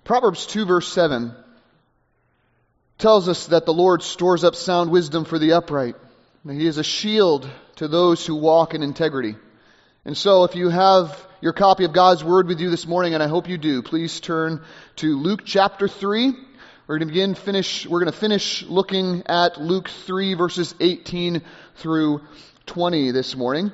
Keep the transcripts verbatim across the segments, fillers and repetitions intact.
Proverbs two verse seven tells us that the Lord stores up sound wisdom for the upright. He is a shield to those who walk in integrity. And so if you have your copy of God's Word with you this morning, and I hope you do, please turn to Luke chapter three. We're going to begin finish we're going to finish looking at Luke three verses eighteen through twenty this morning.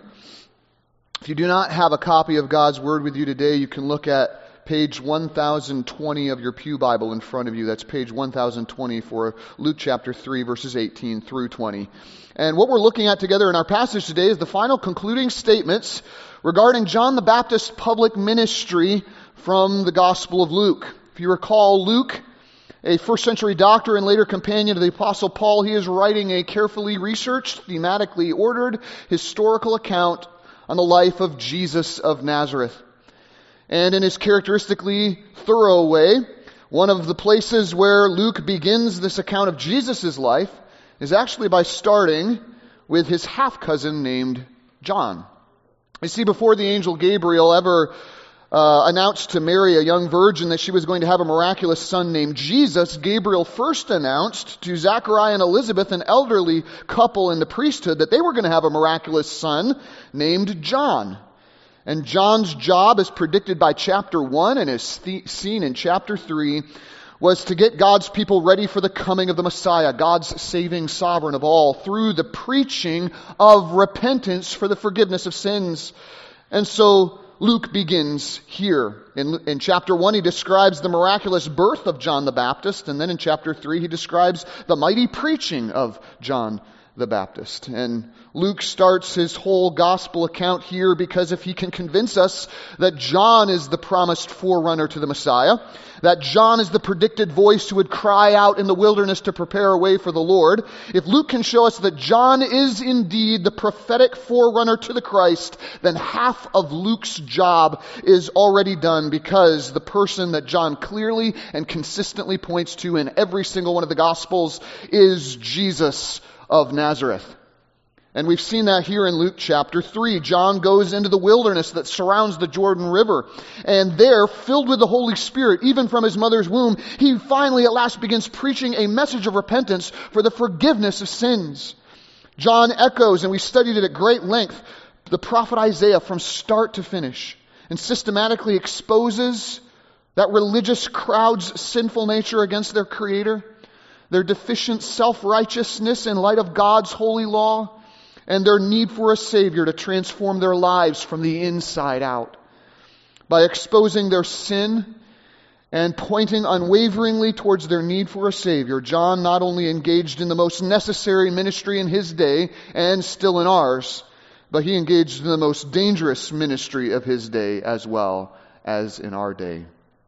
If you do not have a copy of God's Word with you today, you can look at page one thousand twenty of your pew Bible in front of you. That's page one thousand twenty for Luke chapter three, verses eighteen through twenty. And what we're looking at together in our passage today is the final concluding statements regarding John the Baptist's public ministry from the Gospel of Luke. If you recall, Luke, a first century doctor and later companion of the Apostle Paul, he is writing a carefully researched, thematically ordered, historical account on the life of Jesus of Nazareth. And in his characteristically thorough way, one of the places where Luke begins this account of Jesus' life is actually by starting with his half-cousin named John. You see, before the angel Gabriel ever uh, announced to Mary, a young virgin, that she was going to have a miraculous son named Jesus, Gabriel first announced to Zachariah and Elizabeth, an elderly couple in the priesthood, that they were going to have a miraculous son named John. And John's job, as predicted by chapter one and as th- seen in chapter three, was to get God's people ready for the coming of the Messiah, God's saving sovereign of all, through the preaching of repentance for the forgiveness of sins. And so Luke begins here. In, in chapter one, he describes the miraculous birth of John the Baptist, and then in chapter three, he describes the mighty preaching of John the Baptist. And Luke starts his whole gospel account here because if he can convince us that John is the promised forerunner to the Messiah, that John is the predicted voice who would cry out in the wilderness to prepare a way for the Lord, if Luke can show us that John is indeed the prophetic forerunner to the Christ, then half of Luke's job is already done, because the person that John clearly and consistently points to in every single one of the Gospels is Jesus of Nazareth. And we've seen that here in Luke chapter three. John goes into the wilderness that surrounds the Jordan River. And there, filled with the Holy Spirit, even from his mother's womb, he finally at last begins preaching a message of repentance for the forgiveness of sins. John echoes, and we studied it at great length, the prophet Isaiah from start to finish, and systematically exposes that religious crowd's sinful nature against their Creator, their deficient self-righteousness in light of God's holy law, and their need for a Savior to transform their lives from the inside out. By exposing their sin and pointing unwaveringly towards their need for a Savior, John not only engaged in the most necessary ministry in his day and still in ours, but he engaged in the most dangerous ministry of his day as well as in our day.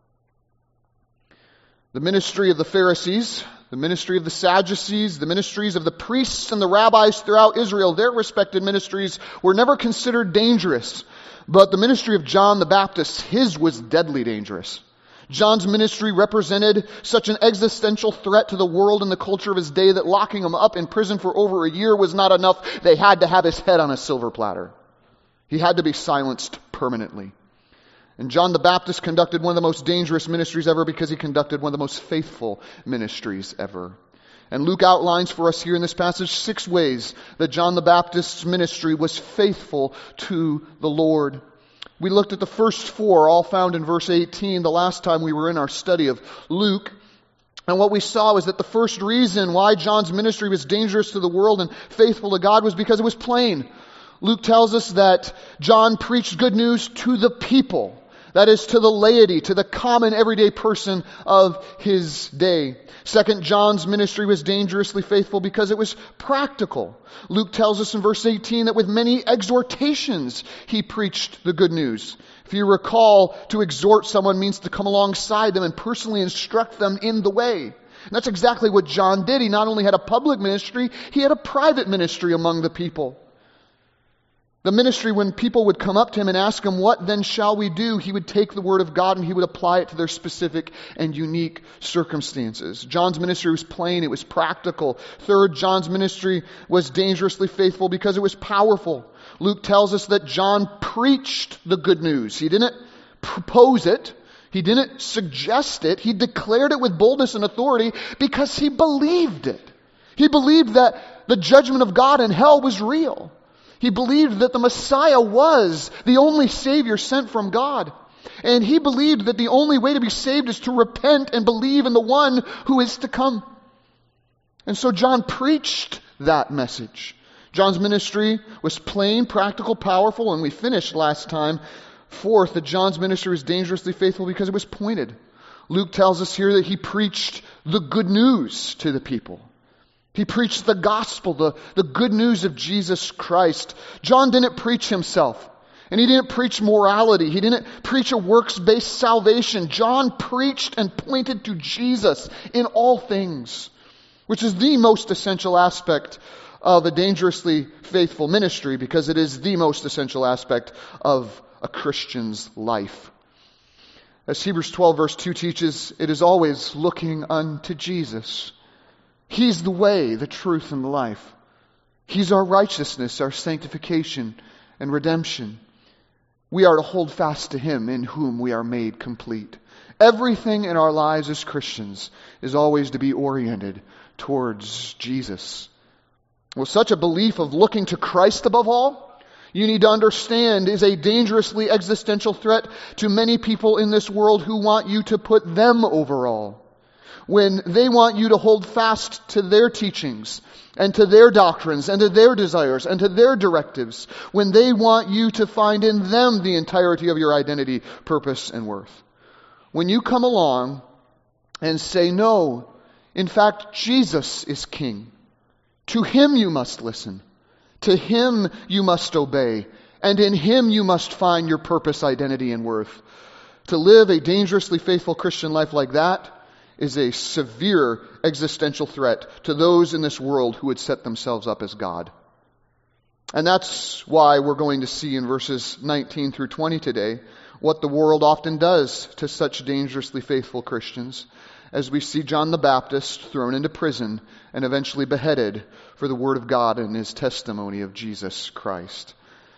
The ministry of the Pharisees, the ministry of the Sadducees, the ministries of the priests and the rabbis throughout Israel, their respected ministries were never considered dangerous. But the ministry of John the Baptist, his was deadly dangerous. John's ministry represented such an existential threat to the world and the culture of his day that locking him up in prison for over a year was not enough. They had to have his head on a silver platter. He had to be silenced permanently. And John the Baptist conducted one of the most dangerous ministries ever because he conducted one of the most faithful ministries ever. And Luke outlines for us here in this passage six ways that John the Baptist's ministry was faithful to the Lord. We looked at the first four, all found in verse eighteen, the last time we were in our study of Luke. And what we saw was that the first reason why John's ministry was dangerous to the world and faithful to God was because it was plain. Luke tells us that John preached good news to the people. That is, to the laity, to the common everyday person of his day. Second, John's ministry was dangerously faithful because it was practical. Luke tells us in verse eighteen that with many exhortations he preached the good news. If you recall, to exhort someone means to come alongside them and personally instruct them in the way. And that's exactly what John did. He not only had a public ministry, he had a private ministry among the people. The ministry, when people would come up to him and ask him, "What then shall we do?" he would take the word of God and he would apply it to their specific and unique circumstances. John's ministry was plain, it was practical. Third, John's ministry was dangerously faithful because it was powerful. Luke tells us that John preached the good news. He didn't propose it. He didn't suggest it. He declared it with boldness and authority because he believed it. He believed that the judgment of God in hell was real. He believed that the Messiah was the only Savior sent from God. And he believed that the only way to be saved is to repent and believe in the one who is to come. And so John preached that message. John's ministry was plain, practical, powerful, and we finished last time, fourth, that John's ministry was dangerously faithful because it was pointed. Luke tells us here that he preached the good news to the people. He preached the gospel, the, the good news of Jesus Christ. John didn't preach himself. And he didn't preach morality. He didn't preach a works-based salvation. John preached and pointed to Jesus in all things, which is the most essential aspect of a dangerously faithful ministry, because it is the most essential aspect of a Christian's life. As Hebrews twelve verse two teaches, it is always looking unto Jesus. He's the way, the truth, and the life. He's our righteousness, our sanctification, and redemption. We are to hold fast to Him in whom we are made complete. Everything in our lives as Christians is always to be oriented towards Jesus. Well, such a belief of looking to Christ above all, you need to understand, is a dangerously existential threat to many people in this world who want you to put them over all. When they want you to hold fast to their teachings and to their doctrines and to their desires and to their directives, when they want you to find in them the entirety of your identity, purpose, and worth. When you come along and say, no, in fact, Jesus is King. To Him you must listen. To Him you must obey. And in Him you must find your purpose, identity, and worth. To live a dangerously faithful Christian life like that is a severe existential threat to those in this world who would set themselves up as God. And that's why we're going to see in verses nineteen through twenty today what the world often does to such dangerously faithful Christians, as we see John the Baptist thrown into prison and eventually beheaded for the Word of God and his testimony of Jesus Christ.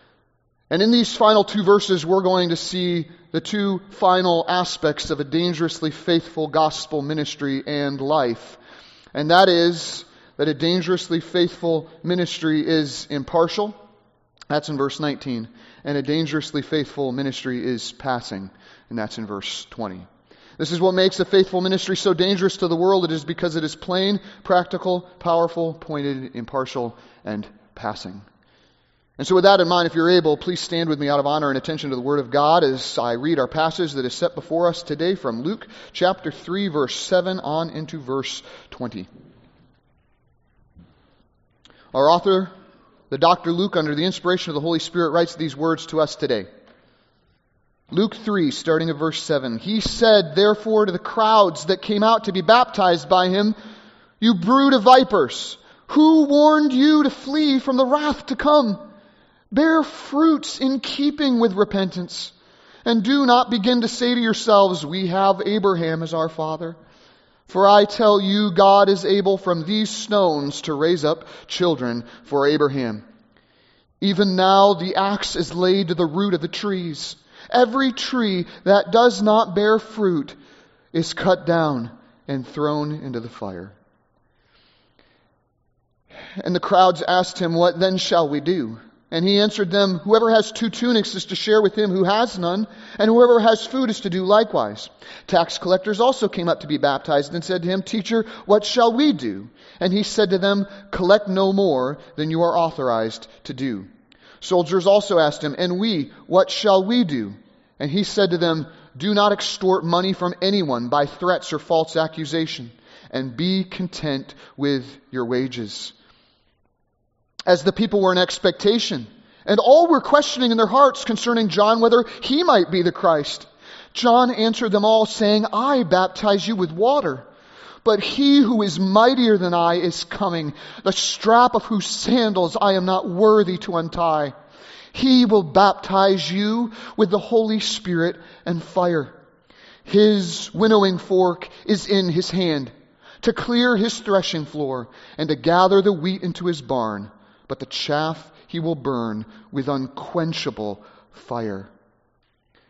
And in these final two verses, we're going to see the two final aspects of a dangerously faithful gospel ministry and life. And that is that a dangerously faithful ministry is impartial. That's in verse nineteen. And a dangerously faithful ministry is passing. And that's in verse twenty. This is what makes a faithful ministry so dangerous to the world. It is because it is plain, practical, powerful, pointed, impartial, and passing. And so with that in mind, if you're able, please stand with me out of honor and attention to the Word of God as I read our passage that is set before us today from Luke chapter three, verse seven on into verse twenty. Our author, the Doctor Luke, under the inspiration of the Holy Spirit, writes these words to us today. Luke three, starting at verse seven. He said, therefore, to the crowds that came out to be baptized by him, you brood of vipers, who warned you to flee from the wrath to come? Bear fruits in keeping with repentance, and do not begin to say to yourselves, we have Abraham as our father. For I tell you, God is able from these stones to raise up children for Abraham. Even now the axe is laid to the root of the trees. Every tree that does not bear fruit is cut down and thrown into the fire. And the crowds asked him, what then shall we do? And he answered them, whoever has two tunics is to share with him who has none, and whoever has food is to do likewise. Tax collectors also came up to be baptized and said to him, Teacher, what shall we do? And he said to them, collect no more than you are authorized to do. Soldiers also asked him, and we, what shall we do? And he said to them, do not extort money from anyone by threats or false accusation, and be content with your wages. As the people were in expectation, and all were questioning in their hearts concerning John whether he might be the Christ, John answered them all, saying, I baptize you with water, but he who is mightier than I is coming, the strap of whose sandals I am not worthy to untie. He will baptize you with the Holy Spirit and fire. His winnowing fork is in his hand, to clear his threshing floor, and to gather the wheat into his barn. But the chaff he will burn with unquenchable fire.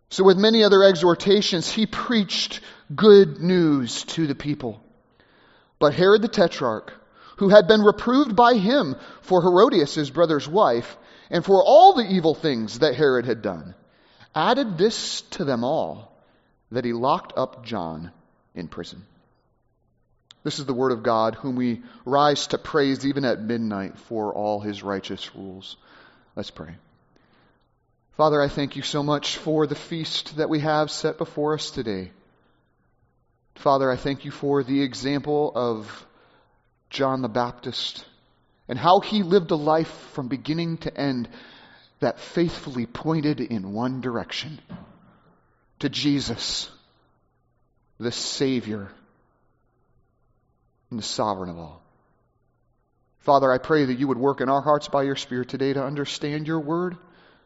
So with many other exhortations, he preached good news to the people. But Herod the Tetrarch, who had been reproved by him for Herodias, his brother's wife, and for all the evil things that Herod had done, added this to them all, that he locked up John in prison. This is the word of God, whom we rise to praise even at midnight for all his righteous rules. Let's pray. Father, I thank you so much for the feast that we have set before us today. Father, I thank you for the example of John the Baptist and how he lived a life from beginning to end that faithfully pointed in one direction, to Jesus, the Savior and the sovereign of all. Father, I pray that you would work in our hearts by your Spirit today to understand your word,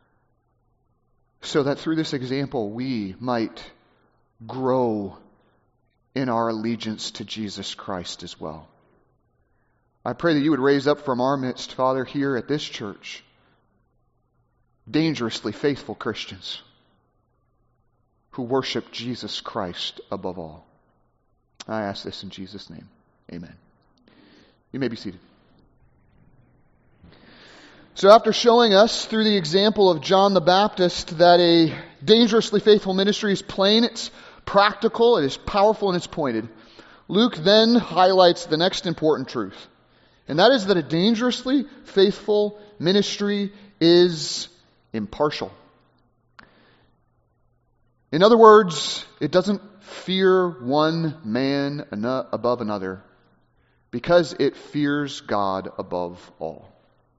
so that through this example we might grow in our allegiance to Jesus Christ as well. I pray that you would raise up from our midst, Father, here at this church, dangerously faithful Christians who worship Jesus Christ above all. I ask this in Jesus' name. Amen. You may be seated. So after showing us through the example of John the Baptist that a dangerously faithful ministry is plain, it's practical, it is powerful, and it's pointed, Luke then highlights the next important truth. And that is that a dangerously faithful ministry is impartial. In other words, it doesn't fear one man above another because it fears God above all.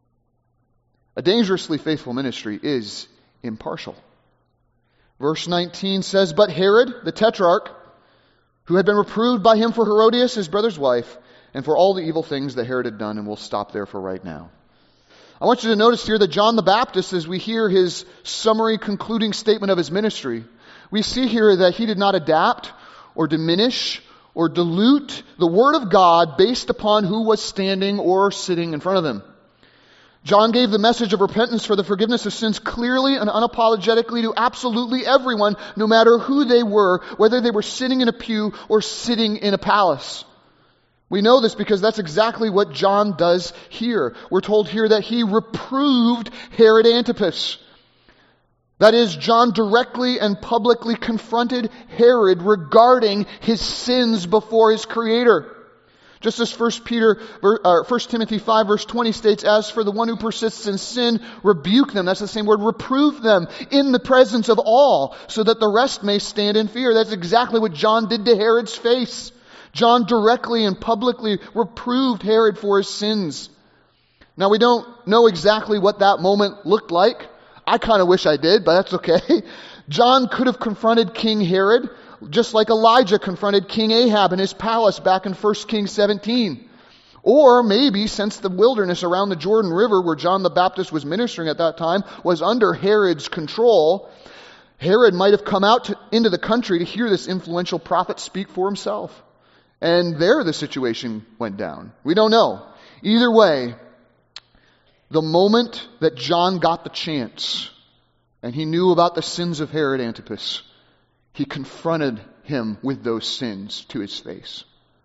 A dangerously faithful ministry is impartial. Verse nineteen says, But Herod, the Tetrarch, who had been reproved by him for Herodias, his brother's wife, and for all the evil things that Herod had done, and we'll stop there for right now. I want you to notice here that John the Baptist, as we hear his summary concluding statement of his ministry, we see here that he did not adapt or diminish or dilute the Word of God based upon who was standing or sitting in front of him. John gave the message of repentance for the forgiveness of sins clearly and unapologetically to absolutely everyone, no matter who they were, whether they were sitting in a pew or sitting in a palace. We know this because that's exactly what John does here. We're told here that he reproved Herod Antipas. That is, John directly and publicly confronted Herod regarding his sins before his Creator. Just as First Peter, or First Timothy five verse twenty states, As for the one who persists in sin, rebuke them. That's the same word, reprove them in the presence of all, so that the rest may stand in fear. That's exactly what John did to Herod's face. John directly and publicly reproved Herod for his sins. Now we don't know exactly what that moment looked like. I kind of wish I did, but that's okay. John could have confronted King Herod, just like Elijah confronted King Ahab in his palace back in First Kings seventeen. Or maybe, since the wilderness around the Jordan River where John the Baptist was ministering at that time was under Herod's control, Herod might have come out to, into the country to hear this influential prophet speak for himself. And there the situation went down. We don't know. Either way, the moment that John got the chance and he knew about the sins of Herod Antipas, he confronted him with those sins to his face.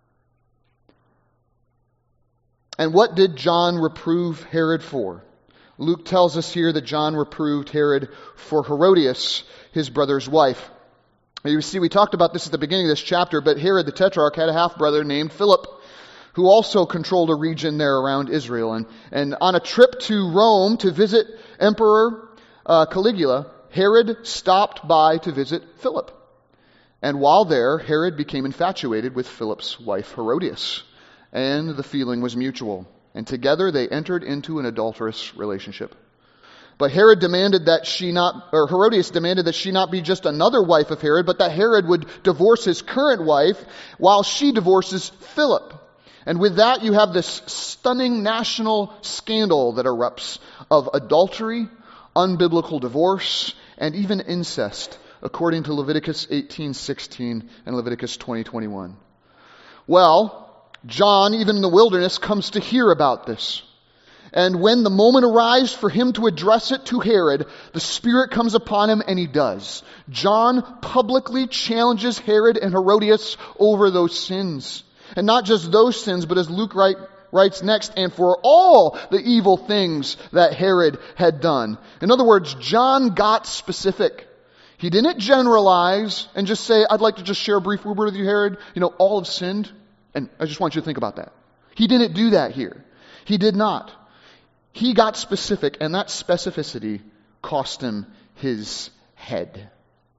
And what did John reprove Herod for? Luke tells us here that John reproved Herod for Herodias, his brother's wife. You see, we talked about this at the beginning of this chapter, but Herod the Tetrarch had a half-brother named Philip, who also controlled a region there around Israel. And, and on a trip to Rome to visit Emperor uh, Caligula, Herod stopped by to visit Philip. And while there, Herod became infatuated with Philip's wife Herodias, and the feeling was mutual. And together they entered into an adulterous relationship. But Herod demanded that she not, or Herodias demanded that she not be just another wife of Herod, but that Herod would divorce his current wife while she divorces Philip. And with that, you have this stunning national scandal that erupts of adultery, unbiblical divorce, and even incest, according to Leviticus eighteen sixteen and Leviticus twenty twenty-one. Well, John, even in the wilderness, comes to hear about this. And when the moment arrives for him to address it to Herod, the Spirit comes upon him, and he does. John publicly challenges Herod and Herodias over those sins. And not just those sins, but as Luke write, writes next, and for all the evil things that Herod had done. In other words, John got specific. He didn't generalize and just say, I'd like to just share a brief word with you, Herod. You know, all have sinned. And I just want you to think about that. He didn't do that here. He did not. He got specific, and that specificity cost him his head.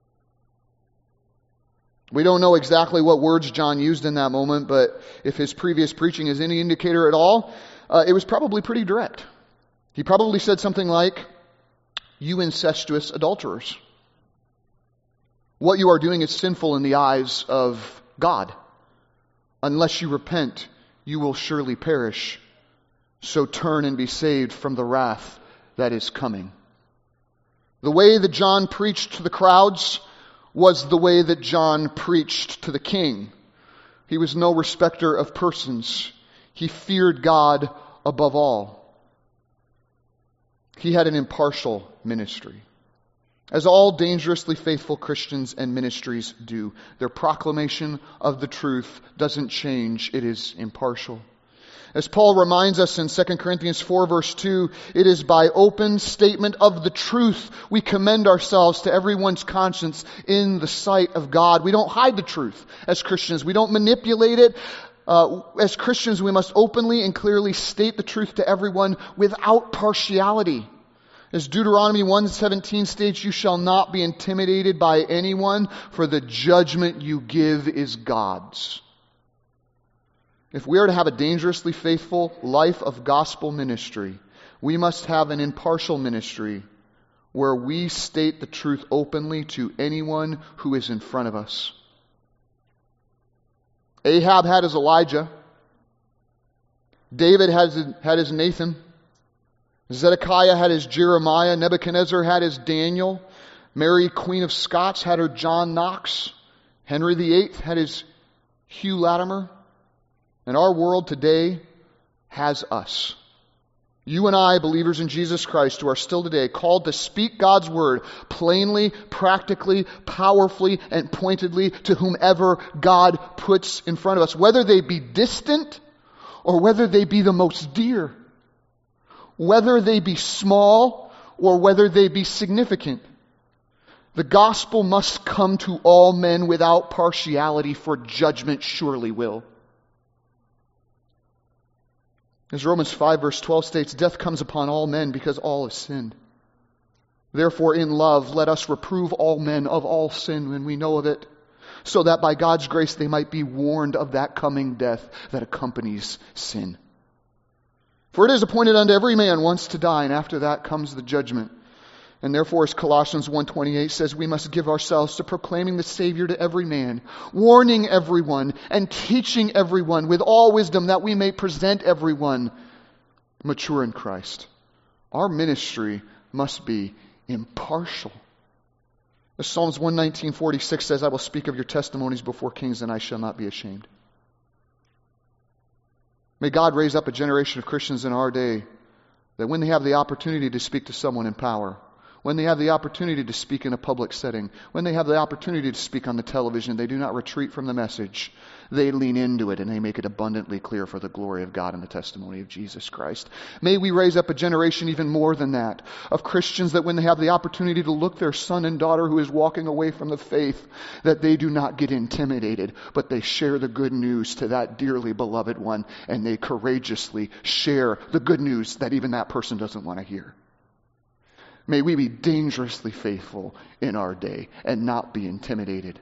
We don't know exactly what words John used in that moment, but if his previous preaching is any indicator at all, uh, it was probably pretty direct. He probably said something like, you incestuous adulterers. What you are doing is sinful in the eyes of God. Unless you repent, you will surely perish. So turn and be saved from the wrath that is coming. The way that John preached to the crowds was the way that John preached to the king. He was no respecter of persons. He feared God above all. He had an impartial ministry. As all dangerously faithful Christians and ministries do, their proclamation of the truth doesn't change. It is impartial. As Paul reminds us in Second Corinthians four verse two, it is by open statement of the truth we commend ourselves to everyone's conscience in the sight of God. We don't hide the truth as Christians. We don't manipulate it. Uh, as Christians, we must openly and clearly state the truth to everyone without partiality. As Deuteronomy one seventeen states, you shall not be intimidated by anyone, for the judgment you give is God's. If we are to have a dangerously faithful life of gospel ministry, we must have an impartial ministry where we state the truth openly to anyone who is in front of us. Ahab had his Elijah. David had his, had his Nathan. Zedekiah had his Jeremiah. Nebuchadnezzar had his Daniel. Mary, Queen of Scots, had her John Knox. Henry the Eighth had his Hugh Latimer. And our world today has us. You and I, believers in Jesus Christ, who are still today called to speak God's word plainly, practically, powerfully, and pointedly to whomever God puts in front of us, whether they be distant or whether they be the most dear. Whether they be small or whether they be significant. The gospel must come to all men without partiality, for judgment surely will. As Romans five verse twelve states, death comes upon all men because all have sinned. Therefore, in love, let us reprove all men of all sin when we know of it, so that by God's grace they might be warned of that coming death that accompanies sin. For it is appointed unto every man once to die, and after that comes the judgment. And therefore, as Colossians one twenty-eight says, we must give ourselves to proclaiming the Savior to every man, warning everyone, and teaching everyone with all wisdom, that we may present everyone mature in Christ. Our ministry must be impartial. As Psalms one nineteen forty-six says, I will speak of your testimonies before kings, and I shall not be ashamed. May God raise up a generation of Christians in our day that when they have the opportunity to speak to someone in power, when they have the opportunity to speak in a public setting, when they have the opportunity to speak on the television, they do not retreat from the message. They lean into it and they make it abundantly clear for the glory of God and the testimony of Jesus Christ. May we raise up a generation even more than that, of Christians that when they have the opportunity to look their son and daughter who is walking away from the faith, that they do not get intimidated, but they share the good news to that dearly beloved one, and they courageously share the good news that even that person doesn't want to hear. May we be dangerously faithful in our day and not be intimidated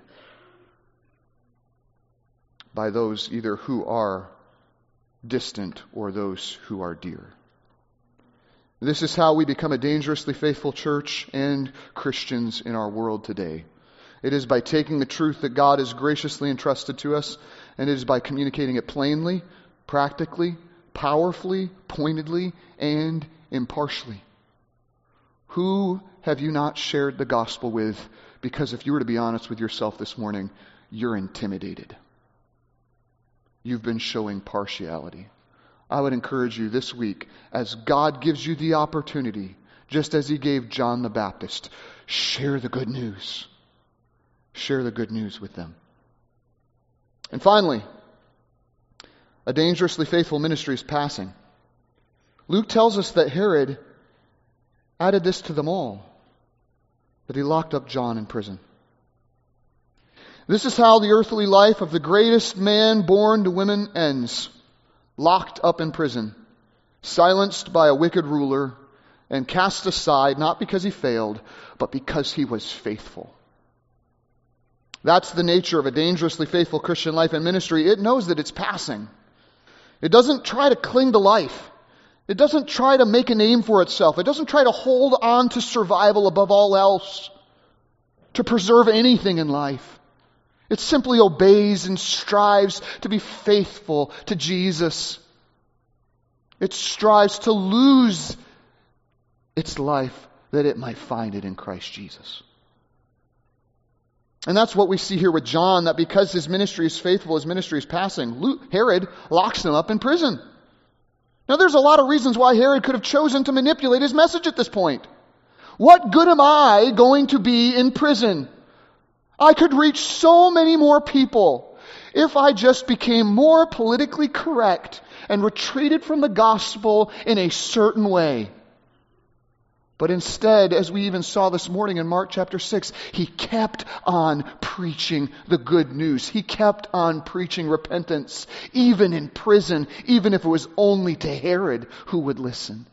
by those either who are distant or those who are dear. This is how we become a dangerously faithful church and Christians in our world today. It is by taking the truth that God has graciously entrusted to us, and it is by communicating it plainly, practically, powerfully, pointedly, and impartially. Who have you not shared the gospel with? Because if you were to be honest with yourself this morning, you're intimidated. You've been showing partiality. I would encourage you this week, as God gives you the opportunity, just as he gave John the Baptist, share the good news. Share the good news with them. And finally, a dangerously faithful ministry is passing. Luke tells us that Herod added this to them all, that he locked up John in prison. This is how the earthly life of the greatest man born to women ends. Locked up in prison, silenced by a wicked ruler, and cast aside not because he failed, but because he was faithful. That's the nature of a dangerously faithful Christian life and ministry. It knows that it's passing. It doesn't try to cling to life. It doesn't try to make a name for itself. It doesn't try to hold on to survival above all else, to preserve anything in life. It simply obeys and strives to be faithful to Jesus. It strives to lose its life that it might find it in Christ Jesus. And that's what we see here with John, that because his ministry is faithful, his ministry is passing. Luke, Herod locks him up in prison. Now there's a lot of reasons why Herod could have chosen to manipulate his message at this point. What good am I going to be in prison? I could reach so many more people if I just became more politically correct and retreated from the gospel in a certain way. But instead, as we even saw this morning in Mark chapter six, he kept on preaching the good news. He kept on preaching repentance, even in prison, even if it was only to Herod who would listen.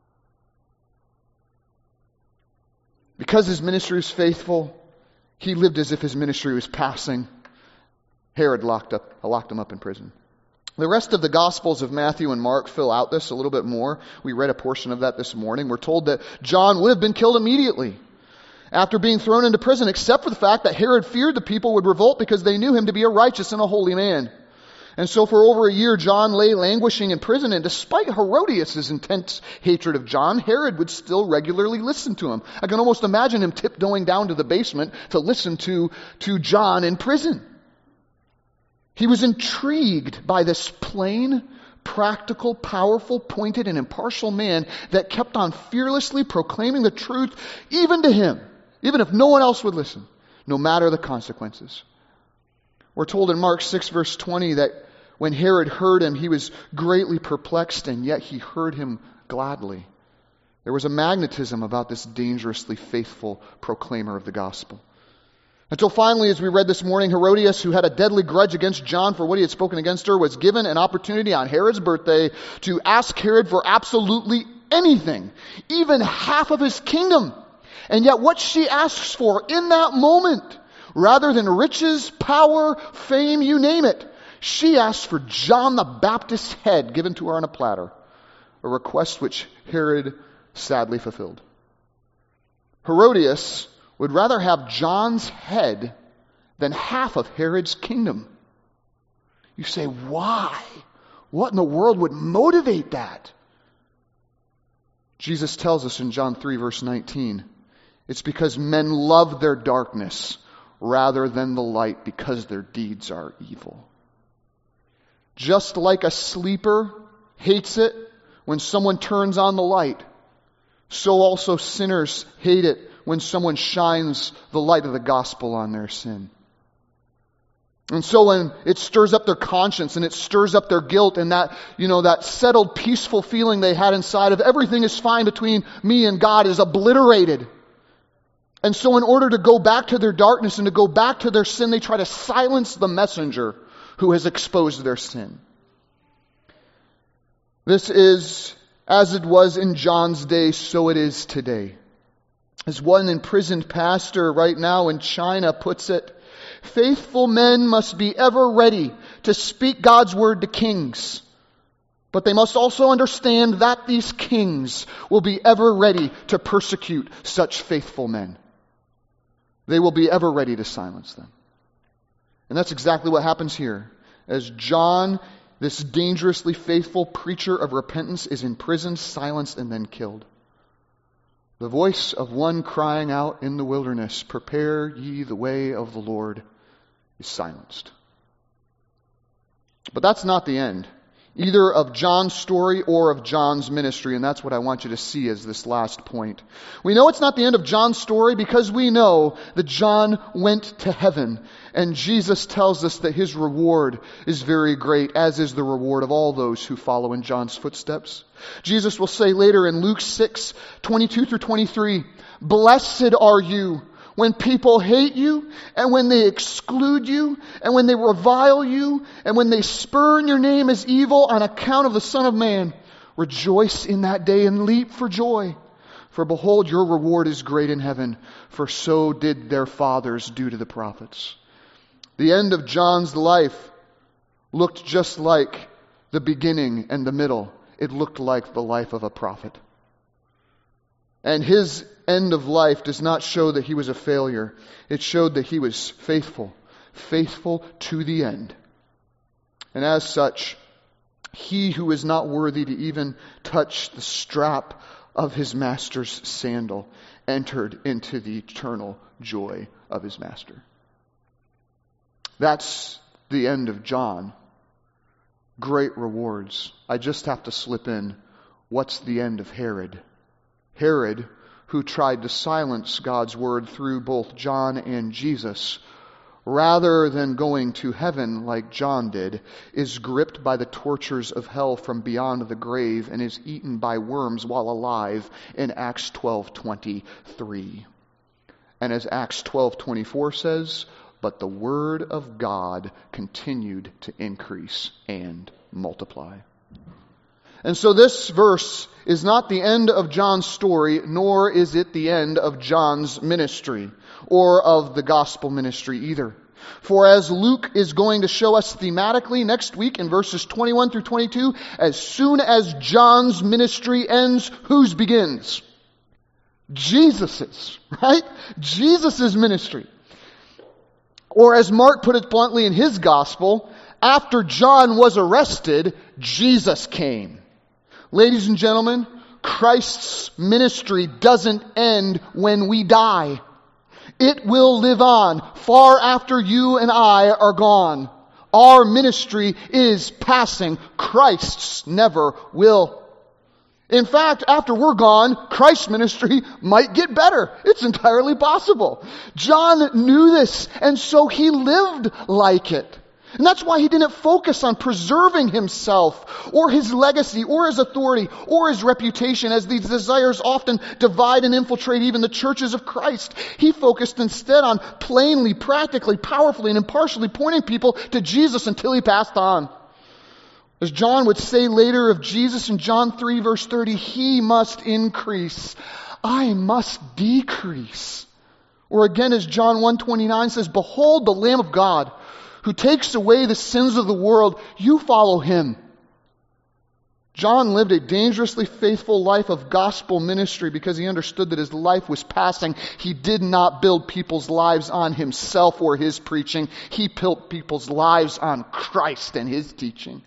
Because his ministry was faithful, he lived as if his ministry was passing. Herod locked up, locked him up in prison. The rest of the Gospels of Matthew and Mark fill out this a little bit more. We read a portion of that this morning. We're told that John would have been killed immediately after being thrown into prison, except for the fact that Herod feared the people would revolt because they knew him to be a righteous and a holy man. And so for over a year, John lay languishing in prison, and despite Herodias' intense hatred of John, Herod would still regularly listen to him. I can almost imagine him tiptoeing down to the basement to listen to, to John in prison. He was intrigued by this plain, practical, powerful, pointed, and impartial man that kept on fearlessly proclaiming the truth even to him, even if no one else would listen, no matter the consequences. We're told in Mark six verse twenty that when Herod heard him, he was greatly perplexed, and yet he heard him gladly. There was a magnetism about this dangerously faithful proclaimer of the gospel. Until finally, as we read this morning, Herodias, who had a deadly grudge against John for what he had spoken against her, was given an opportunity on Herod's birthday to ask Herod for absolutely anything, even half of his kingdom. And yet what she asks for in that moment, rather than riches, power, fame, you name it, she asks for John the Baptist's head given to her on a platter, a request which Herod sadly fulfilled. Herodias would rather have John's head than half of Herod's kingdom. You say, why? What in the world would motivate that? Jesus tells us in John three verse nineteen, it's because men love their darkness rather than the light because their deeds are evil. Just like a sleeper hates it when someone turns on the light, so also sinners hate it when someone shines the light of the gospel on their sin. And so when it stirs up their conscience and it stirs up their guilt and that, you know, that settled, peaceful feeling they had inside of everything is fine between me and God is obliterated. And so in order to go back to their darkness and to go back to their sin, they try to silence the messenger who has exposed their sin. This is, as it was in John's day, so it is today. As one imprisoned pastor right now in China puts it, faithful men must be ever ready to speak God's word to kings. But they must also understand that these kings will be ever ready to persecute such faithful men. They will be ever ready to silence them. And that's exactly what happens here. As John, this dangerously faithful preacher of repentance, is imprisoned, silenced, and then killed. The voice of one crying out in the wilderness, prepare ye the way of the Lord, is silenced. But that's not the end. either of John's story or of John's ministry, and that's what I want you to see as this last point. We know it's not the end of John's story because we know that John went to heaven, and Jesus tells us that his reward is very great, as is the reward of all those who follow in John's footsteps. Jesus will say later in Luke six, twenty-two through twenty-three, "Blessed are you when people hate you, and when they exclude you, and when they revile you, and when they spurn your name as evil on account of the Son of Man. Rejoice in that day and leap for joy. For behold, your reward is great in heaven, for so did their fathers do to the prophets." The end of John's life looked just like the beginning and the middle. It looked like the life of a prophet. And his end of life does not show that he was a failure. It showed that he was faithful, faithful to the end. And as such, he who is not worthy to even touch the strap of his master's sandal entered into the eternal joy of his master. That's the end of John. Great rewards. I just have to slip in, what's the end of Herod? Herod, who tried to silence God's word through both John and Jesus, rather than going to heaven like John did, is gripped by the tortures of hell from beyond the grave and is eaten by worms while alive in Acts twelve twenty-three. And as Acts twelve twenty-four says, "But the word of God continued to increase and multiply." And so this verse is not the end of John's story, nor is it the end of John's ministry, or of the gospel ministry either. For as Luke is going to show us thematically next week in verses twenty-one through twenty-two, as soon as John's ministry ends, whose begins? Jesus's, right? Jesus's ministry. Or as Mark put it bluntly in his gospel, after John was arrested, Jesus came. Ladies and gentlemen, Christ's ministry doesn't end when we die. It will live on far after you and I are gone. Our ministry is passing. Christ's never will. In fact, after we're gone, Christ's ministry might get better. It's entirely possible. John knew this, and so he lived like it. And that's why he didn't focus on preserving himself or his legacy or his authority or his reputation, as these desires often divide and infiltrate even the churches of Christ. He focused instead on plainly, practically, powerfully, and impartially pointing people to Jesus until he passed on. As John would say later of Jesus in John three verse thirty, "He must increase, I must decrease." Or again as John one twenty-nine says, "Behold the Lamb of God, who takes away the sins of the world, you follow him." John lived a dangerously faithful life of gospel ministry because he understood that his life was passing. He did not build people's lives on himself or his preaching. He built people's lives on Christ and his teaching.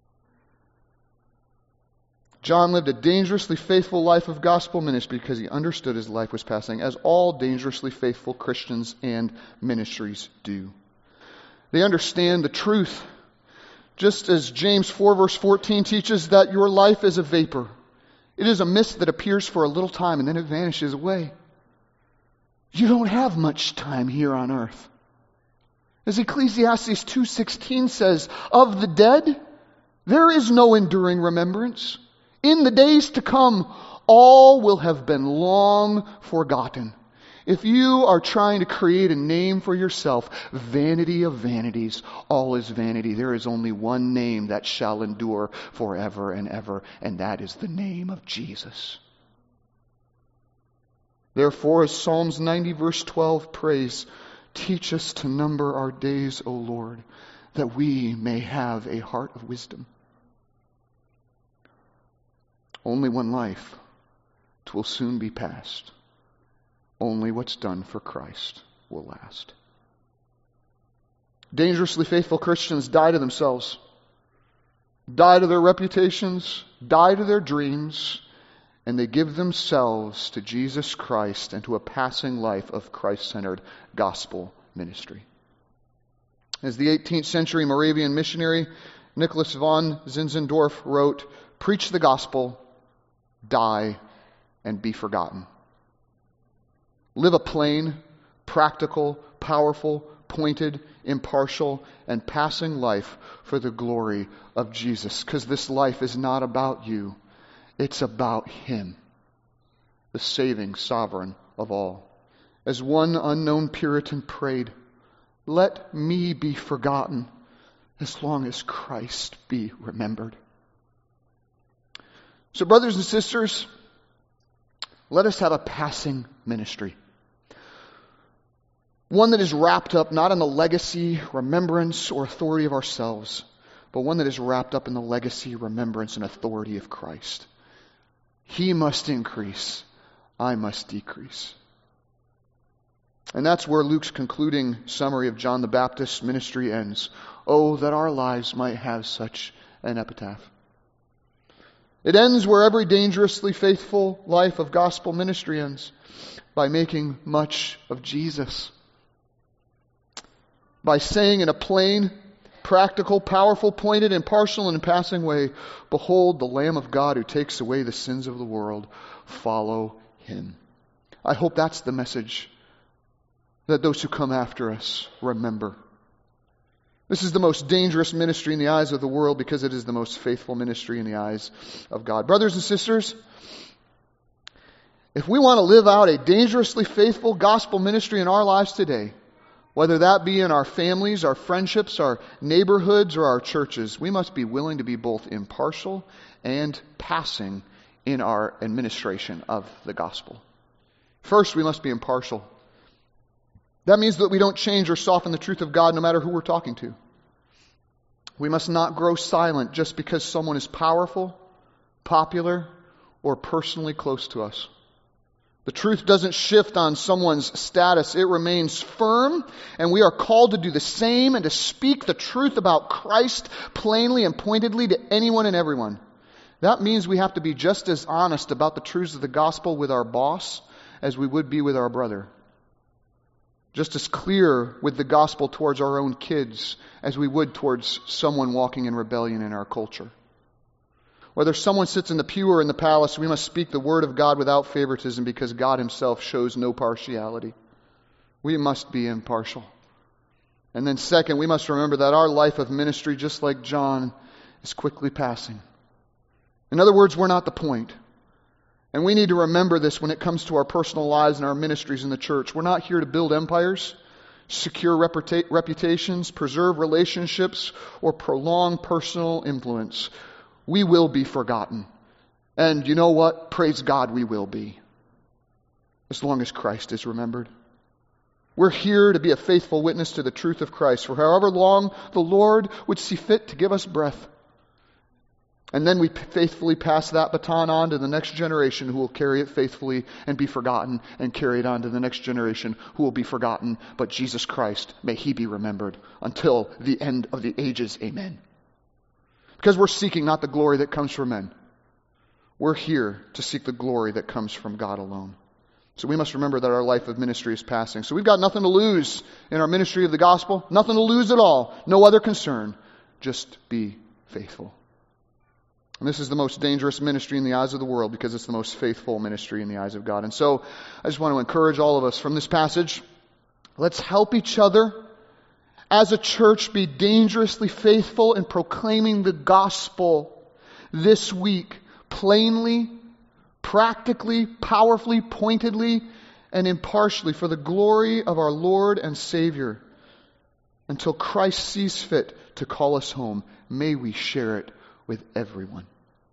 John lived a dangerously faithful life of gospel ministry because he understood his life was passing, as all dangerously faithful Christians and ministries do. They understand the truth, just as James four verse fourteen teaches that your life is a vapor. It is a mist that appears for a little time and then it vanishes away. You don't have much time here on earth. As Ecclesiastes two sixteen says, "Of the dead, there is no enduring remembrance. In the days to come, all will have been long forgotten." If you are trying to create a name for yourself, vanity of vanities, all is vanity. There is only one name that shall endure forever and ever, and that is the name of Jesus. Therefore, as Psalms ninety verse twelve prays, "Teach us to number our days, O Lord, that we may have a heart of wisdom." Only one life. 'Twill soon be past. Only what's done for Christ will last. Dangerously faithful Christians die to themselves, die to their reputations, die to their dreams, and they give themselves to Jesus Christ and to a passing life of Christ-centered gospel ministry. As the eighteenth century Moravian missionary Nicholas von Zinzendorf wrote, "Preach the gospel, die, and be forgotten." Live a plain, practical, powerful, pointed, impartial, and passing life for the glory of Jesus. Because this life is not about you. It's about Him, the saving sovereign of all. As one unknown Puritan prayed, "Let me be forgotten as long as Christ be remembered." So, brothers and sisters, let us have a passing ministry. One that is wrapped up not in the legacy, remembrance, or authority of ourselves, but one that is wrapped up in the legacy, remembrance, and authority of Christ. He must increase, I must decrease. And that's where Luke's concluding summary of John the Baptist's ministry ends. Oh, that our lives might have such an epitaph. It ends where every dangerously faithful life of gospel ministry ends, by making much of Jesus. By saying in a plain, practical, powerful, pointed, impartial, and passing way, "Behold the Lamb of God who takes away the sins of the world. Follow Him." I hope that's the message that those who come after us remember. This is the most dangerous ministry in the eyes of the world because it is the most faithful ministry in the eyes of God. Brothers and sisters, if we want to live out a dangerously faithful gospel ministry in our lives today, whether that be in our families, our friendships, our neighborhoods, or our churches, we must be willing to be both impartial and passing in our administration of the gospel. First, we must be impartial. That means that we don't change or soften the truth of God no matter who we're talking to. We must not grow silent just because someone is powerful, popular, or personally close to us. The truth doesn't shift on someone's status. It remains firm, and we are called to do the same and to speak the truth about Christ plainly and pointedly to anyone and everyone. That means we have to be just as honest about the truths of the gospel with our boss as we would be with our brother. Just as clear with the gospel towards our own kids as we would towards someone walking in rebellion in our culture. Whether someone sits in the pew or in the palace, we must speak the word of God without favoritism because God Himself shows no partiality. We must be impartial. And then second, we must remember that our life of ministry, just like John, is quickly passing. In other words, we're not the point. And we need to remember this when it comes to our personal lives and our ministries in the church. We're not here to build empires, secure reputa- reputations, preserve relationships, or prolong personal influence. We will be forgotten. And you know what? Praise God, we will be. As long as Christ is remembered. We're here to be a faithful witness to the truth of Christ for however long the Lord would see fit to give us breath. And then we faithfully pass that baton on to the next generation who will carry it faithfully and be forgotten, and carry it on to the next generation who will be forgotten. But Jesus Christ, may He be remembered until the end of the ages. Amen. Because we're seeking not the glory that comes from men. We're here to seek the glory that comes from God alone. So we must remember that our life of ministry is passing. So we've got nothing to lose in our ministry of the gospel. Nothing to lose at all. No other concern. Just be faithful. And this is the most dangerous ministry in the eyes of the world because it's the most faithful ministry in the eyes of God. And so I just want to encourage all of us from this passage, let's help each other as a church be dangerously faithful in proclaiming the gospel this week, plainly, practically, powerfully, pointedly, and impartially for the glory of our Lord and Savior until Christ sees fit to call us home. May we share it with everyone.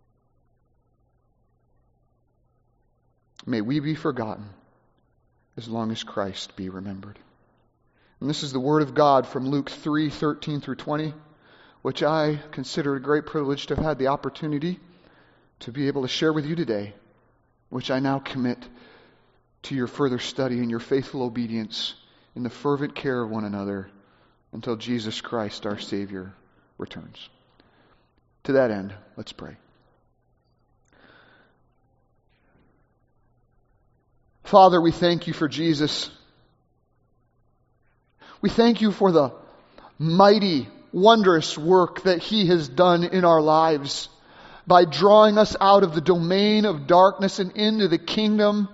May we be forgotten as long as Christ be remembered. And this is the word of God from Luke three, thirteen through twenty, which I consider a great privilege to have had the opportunity to be able to share with you today, which I now commit to your further study and your faithful obedience in the fervent care of one another until Jesus Christ, our Savior, returns. To that end, let's pray. Father, we thank you for Jesus. We thank you for the mighty wondrous work that He has done in our lives by drawing us out of the domain of darkness and into the kingdom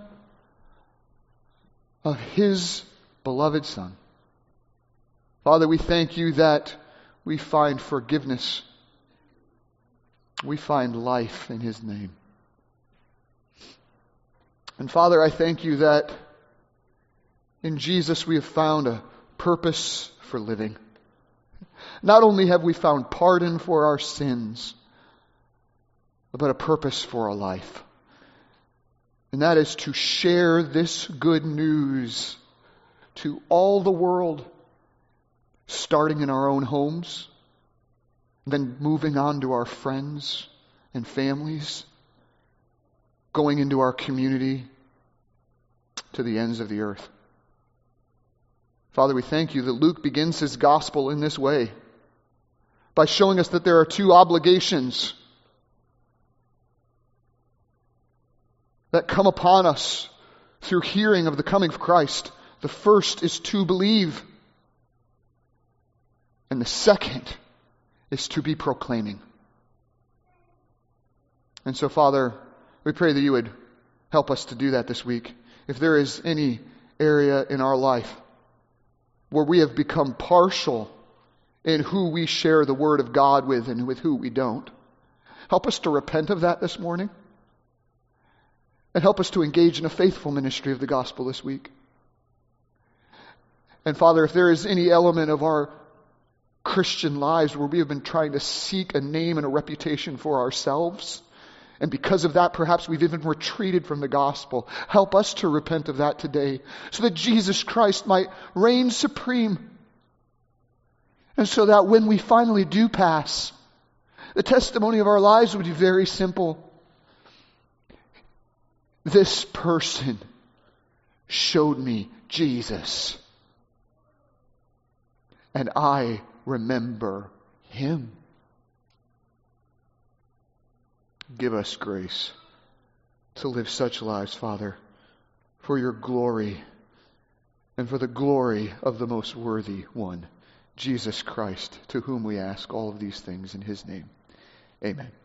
of His beloved Son. Father, we thank You that we find forgiveness. We find life in His name. And Father, I thank You that in Jesus we have found a purpose for living. Not only have we found pardon for our sins, but a purpose for our life. And that is to share this good news to all the world, starting in our own homes, then moving on to our friends and families, going into our community, to the ends of the earth. Father, we thank You that Luke begins his gospel in this way, by showing us that there are two obligations that come upon us through hearing of the coming of Christ. The first is to believe, and the second is to be proclaiming. And so, Father, we pray that You would help us to do that this week. If there is any area in our life where we have become partial in who we share the Word of God with and with who we don't, help us to repent of that this morning. And help us to engage in a faithful ministry of the gospel this week. And Father, if there is any element of our Christian lives where we have been trying to seek a name and a reputation for ourselves, and because of that perhaps we've even retreated from the gospel, help us to repent of that today, so that Jesus Christ might reign supreme. And so that when we finally do pass, the testimony of our lives would be very simple. This person showed me Jesus, and I remember him. Give us grace to live such lives, Father, for Your glory and for the glory of the most worthy one, Jesus Christ, to whom we ask all of these things in His name. Amen.